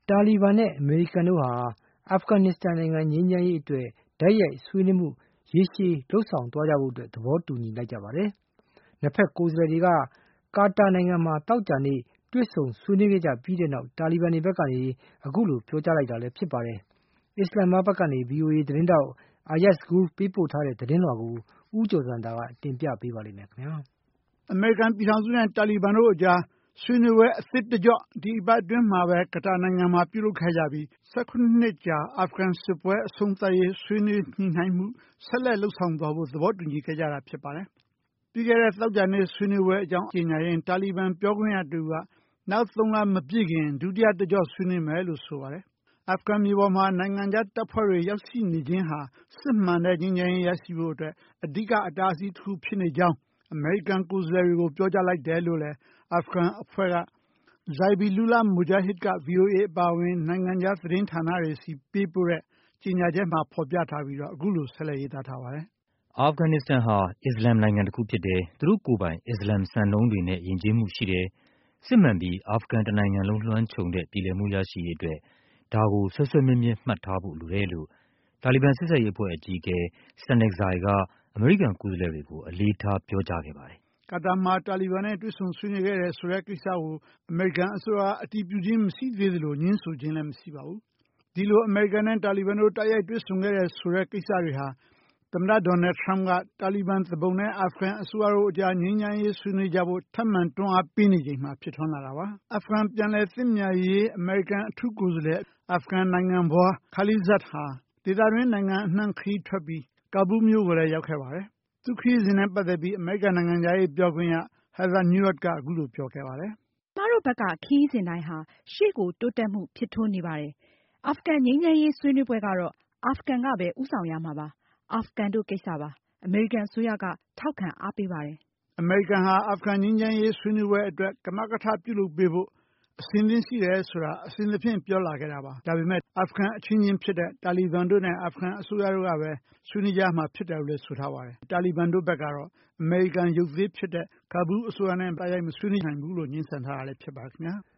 တာလီဘန်နဲ့အမေရိကန်တို့ဟာအာဖဂန်နစ္စတန်နိုင်ငံငြိမ်းချမ်းရေးအတွက်တိုက်ရိုက်ဆွေးနွေးမှုရေရှည်လှုပ်ဆောင်သွားကြဖို့သဘောတူညီလိုက်ကြပါတယ်။နှစ်ဖက်ကိုယ်စားလှယ်တွေကကာတာနိုင်ငံမှာသောကြာနေ့တွေ့ဆုံဆွေးနွေးခဲ့ကြပြီးတဲ့နောက်တာလီဘန်တွေဘက်ကနေအခုလိုပြောကြားလိုက်တာလည်းဖြစ်ပါတယ်။အစ္စလာမ်မာဘတ်ကနေ VOA သတင်းတောက်Ayaz Gul ပေးပို့ထားတဲ့သတင်းလွှာကိုဦးကျော်ဇံသာကတင်ပြပေးပါလိမ့်မယ်ခင်ဗျာ။အမေရိကန်ပြည်ထောင်စုနဲ့တာလီဘန်တို့အကြားဆွေးနွေးပွဲအသစ်တကျော့ဒီအပတ်အတွင်းမှာပဲကာတာနိုင်ငံမှာပြုလုပ်ခဲ့ကြပြီး18နှစ်ကြာအာဖဂန်စစ်ပွဲအဆုံးသတ်ရေးဆွေးနွေးညှိနှိုင်းမှုဆက်လက်လှုပ်ဆောင်သွားဖို့သဘောတူညီခဲ့ကြတာဖြစ်ပါတယ်။ပြီးခဲ့တဲ့သောကြာနေ့ဆွေးနွေးပွဲအကြောင်းကြေညာရင်တာလီဘန်ပြောခွင့်ရသူကနောက်3လမပြည့်ခင်ဒုတိယတကျော့ဆွေးနွေးမယ်လို့ဆိုပါတယ်။အာဖဂန်မြေပေါ်မှာနိုင်ငံခြားတပ်ဖွဲ့တွေရောက်ရှိနေခြင်းဟာစစ်မှန်တဲ့ငြိမ်းချမ်းရေးရရှိဖို့အတွက်အဓိကအတားအဆီးတစ်ခုဖြစ်နေကြောင်းအမေရိကန်ကိုယ်စားလှယ်တွေကိုပြောကြားလိုက်တယ်လို့လည်းအာဖဂန်အဖွဲ့ကZabiullah Mujahid က VOA အပါအဝင်နိုင်ငံခြားသတင်းဌာနတွေဆီပေးပို့တဲ့ကြေညာချက်မှာဖော်ပြထားပြီးတော့အခုလိုဆက်လက်ရေးသားထားပါတယ်။အာဖဂန်နစ္စတန်ဟာအစ္စလာမ်နိုင်ငံတစ်ခုဖြစ်တယ်။သူတို့ကိုယ်ပိုင်အစ္စလာမ်စံနှုန်းတွေနဲ့ယဉ်ကျေးမှုရှိတယ်။စစ်မှန်ပြီးအာဖဂန်တစ်နိုင်ငံလုံးလွှမ်းခြုံတဲ့ပြည်လည်မှုရရှိရေးအတွက်ဒါကိုဆွဲဆွဲမြဲမြဲမှတ်ထားဖို့လိုတယ်လို့တာလီဘန်စစ်ဆက်ရေးအဖွဲ့အကြီးအကဲSanexzaiကအမေရိကန်ကိုယ်စားလှယ်တွေကိုအလေးထားပြောကြားခဲ့ပါတယ်။ကာတာမှာတာလီဘန်နဲ့တွေ့ဆုံဆွေးနွေးခဲ့တယ်ဆိုတဲ့ကိစ္စကိုအမေရိကန်အစိုးရအတည်ပြုခြင်းမရှိသေးသလိုငြင်းဆိုခြင်းလည်းမရှိပါဘူး။ဒီလိုအမေရိကန်နဲ့တာလီဘန်တို့တိုက်ရိုက်တွေ့ဆုံခဲ့တယ်ဆိုတဲ့ကိစ္စတွေဟာသမ္မတဒေါ်နယ်ထရမ့်ကတာလီဘန်သူပုန်နဲ့အာဖဂန်အစိုးရတို့အကြားငြိမ်းချမ်းရေးဆွေးနွေးကြဖို့ထပ်မံတွန်းအားပေးနေချိန်မှာဖြစ်ထွန်းလာတာပါ။အာဖဂန်ပြန်လည်သင့်မြတ်ရေးအမေရိကန်အထူးကိုယ်စားလှယ်အာဖဂန်နိုင်ငံဖွားKhalilzadဟာဒေသတွင်းနိုင်ငံအနှံ့ခရီးထွက်ပြီးကာဘူးမြို့ကိုလည်းရောက်ခဲ့ပါတယ်။သူခရီးစဉ်နဲ့ပတ်သက်ပြီးအမေရိကန်နိုင်ငံသားရေးပြောခွင့်ရHeather Nauert ကအခုလိုပြောခဲ့ပါတယ်။ကျမတို့ဘက်ကခရီးစဉ်တိုင်းဟာရှေ့ကိုတိုးတက်မှုဖြစ်ထွန်းနေပါတယ်။အာဖဂန်ငြိမ်းချမ်းရေးဆွေးနွေးပွဲကတော့အာဖဂန်ကပဲဦးဆောင်ရမှာပါ။အာဖဂန်တို့ကိစ္စပါ။အမေရိကန်အစိုးရကထောက်ခံအားပေးပါတယ်။အမေရိကန်ဟာအာဖဂန်ငြိမ်းချမ်းရေးဆွေးနွေးပွဲအတွက်ကမကထပြုလုပ်ပေးဖို့အစဉ်သင့်ရှိတယ်ဆိုတာအစဉ်သဖြင့်ပြောလာခဲ့တာပါ။ဒါပေမဲ့အာဖဂန်အချင်းချင်းဖြစ်တဲ့တာလီဘန်တို့နဲ့အာဖဂန်အစိုးရတို့ကပဲဆွေးနွေးကြမှာဖြစ်တယ်လို့လည်းဆိုထားပါတယ်။တာလီဘန်တို့ဘက်ကတော့အမေရိကန်ရုပ်သေးဖြစ်တဲ့ကာဘူးအစိုးရနဲ့တိုက်ရိုက်မဆွေးနွေးနိုင်ဘူးလို့ငြင်းဆန်ထားတာလည်းဖြစ်ပါခင်ဗျာ။